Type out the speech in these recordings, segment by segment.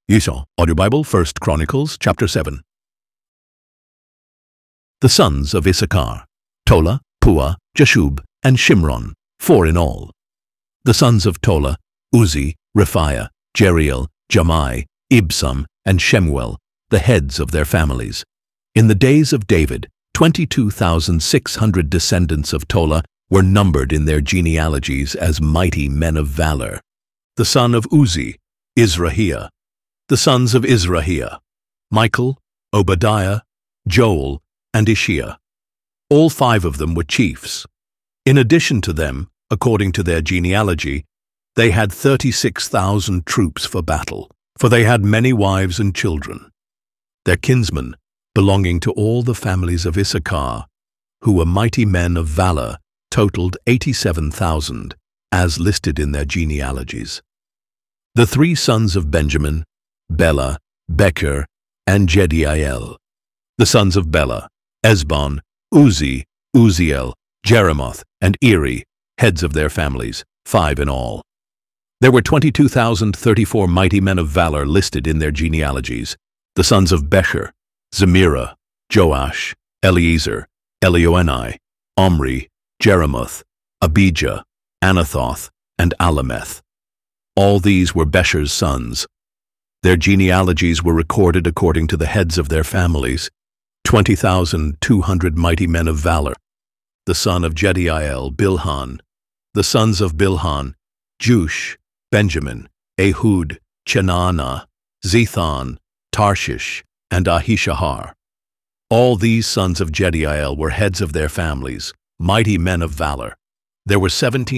Esau, Audio Bible, 1 Chronicles, chapter 7. The sons of Issachar, Tola, Puah, Jashub, and Shimron, 4 in all. The sons of Tola, Uzi, Rephaiah, Jeriel, Jamai, Ibsam, and Shemuel, the heads of their families. In the days of David, 22,600 descendants of Tola were numbered in their genealogies as mighty men of valor. The son of Uzi, Izrahiah. The sons of Izrahiah, Michael, Obadiah, Joel, and Ishiah. All 5 of them were chiefs. In addition to them, according to their genealogy, they had 36,000 troops for battle, for they had many wives and children. Their kinsmen, belonging to all the families of Issachar, who were mighty men of valor, totaled 87,000, as listed in their genealogies. The 3 sons of Benjamin, Bela, Becher, and Jediael. The sons of Bela, Esbon, Uzi, Uziel, Jeremoth, and Eri, heads of their families, 5 in all. There were 22,034 mighty men of valor listed in their genealogies. The sons of Becher, Zemirah, Joash, Eliezer, Elioenai, Omri, Jeremoth, Abijah, Anathoth, and Alameth. All these were Becher's sons. Their genealogies were recorded according to the heads of their families, 20,200 mighty men of valor. The son of Jediael, Bilhan. The sons of Bilhan, Jush, Benjamin, Ehud, Chenaanah, Zethon, Tarshish, and Ahishahar. All these sons of Jediael were heads of their families, mighty men of valor. There were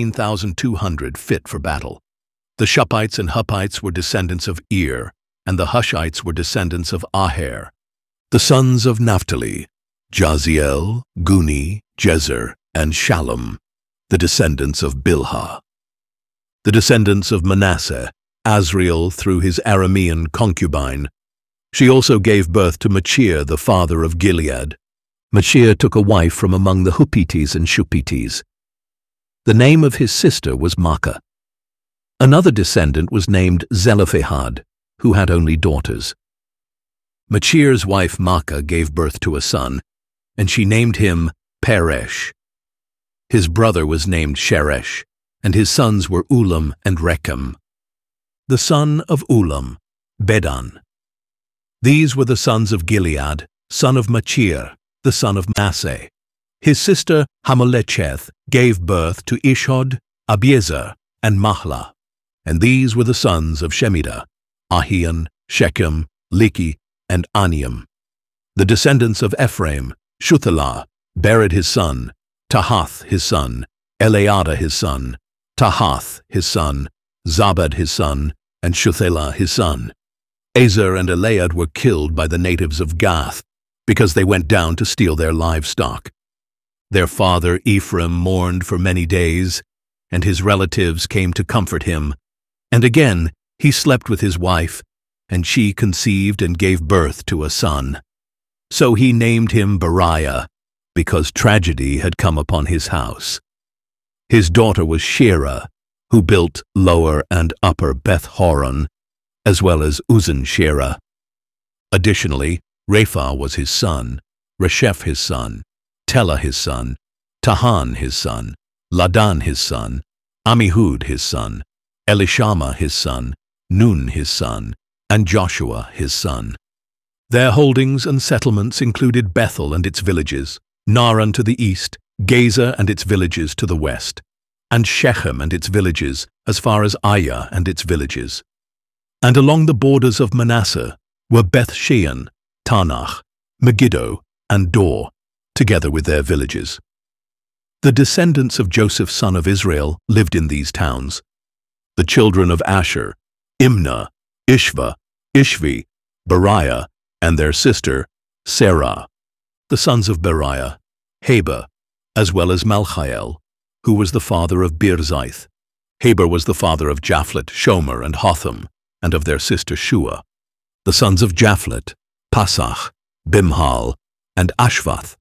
17,200 fit for battle. The Shuppites and Huppites were descendants of Ir, and the Hushites were descendants of Aher. The sons of Naphtali, Jaziel, Guni, Jezer, and Shallum, the descendants of Bilhah. The descendants of Manasseh, Azriel through his Aramean concubine. She also gave birth to Machir, the father of Gilead. Machir took a wife from among the Huppites and Shuppites. The name of his sister was Maacah. Another descendant was named Zelophehad, who had only daughters. Machir's wife Maacah gave birth to a son, and she named him Peresh. His brother was named Sheresh, and his sons were Ulam and Rechem. The son of Ulam, Bedan. These were the sons of Gilead, son of Machir, the son of Manasseh. His sister Hamelecheth gave birth to Ishhod, Abiezer, and Mahlah. And these were the sons of Shemidah, Ahian, Shechem, Liki, and Aniam. The descendants of Ephraim, Shuthelah, Bered his son, Tahath his son, Eleada his son, Tahath his son, Zabad his son, and Shuthelah his son. Ezer and Elead were killed by the natives of Gath, because they went down to steal their livestock. Their father Ephraim mourned for many days, and his relatives came to comfort him. And again he slept with his wife, and she conceived and gave birth to a son. So he named him Beriah, because tragedy had come upon his house. His daughter was Shera, who built Lower and Upper Beth-horon, as well as Uzzen-Shera. Additionally, Rapha was his son, Resheph his son, Telah his son, Tahan his son, Ladan his son, Amihud his son, Elishama his son, Nun his son, and Joshua his son. Their holdings and settlements included Bethel and its villages, Naaran to the east, Gaza and its villages to the west, and Shechem and its villages as far as Aiah and its villages. And along the borders of Manasseh were Beth-shean, Taanach, Megiddo, and Dor, together with their villages. The descendants of Joseph son of Israel lived in these towns. The children of Asher, Imnah, Ishva, Ishvi, Beriah, and their sister, Serah. The sons of Beriah, Heber, as well as Malchiel, who was the father of Birzaith. Heber was the father of Japhlet, Shomer, and Hotham, and of their sister Shua. The sons of Japhlet, Pasach, Bimhal, and Ashvath.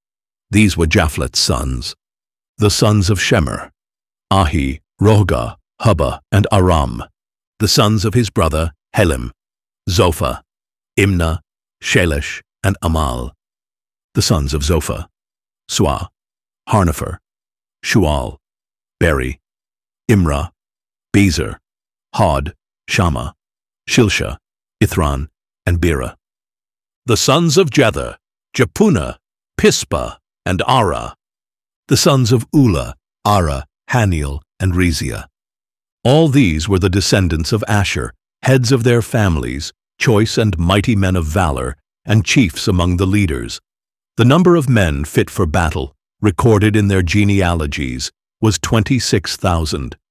These were Japhlet's sons. The sons of Shemer, Ahi, Rohgah, Hubba, and Aram. The sons of his brother, Helem. Zophah, Imnah, Shelesh, and Amal. The sons of Zophah: Suah, Harnepher, Shual, Beri, Imrah, Bezer, Hod, Shammah, Shilsha, Ithran, and Bera. The sons of Jether: Jepunah, Pispa, and Ara. The sons of Ulah: Ara, Haniel, and Reziah. All these were the descendants of Asher, heads of their families, choice and mighty men of valor, and chiefs among the leaders. The number of men fit for battle, recorded in their genealogies, was 26,000.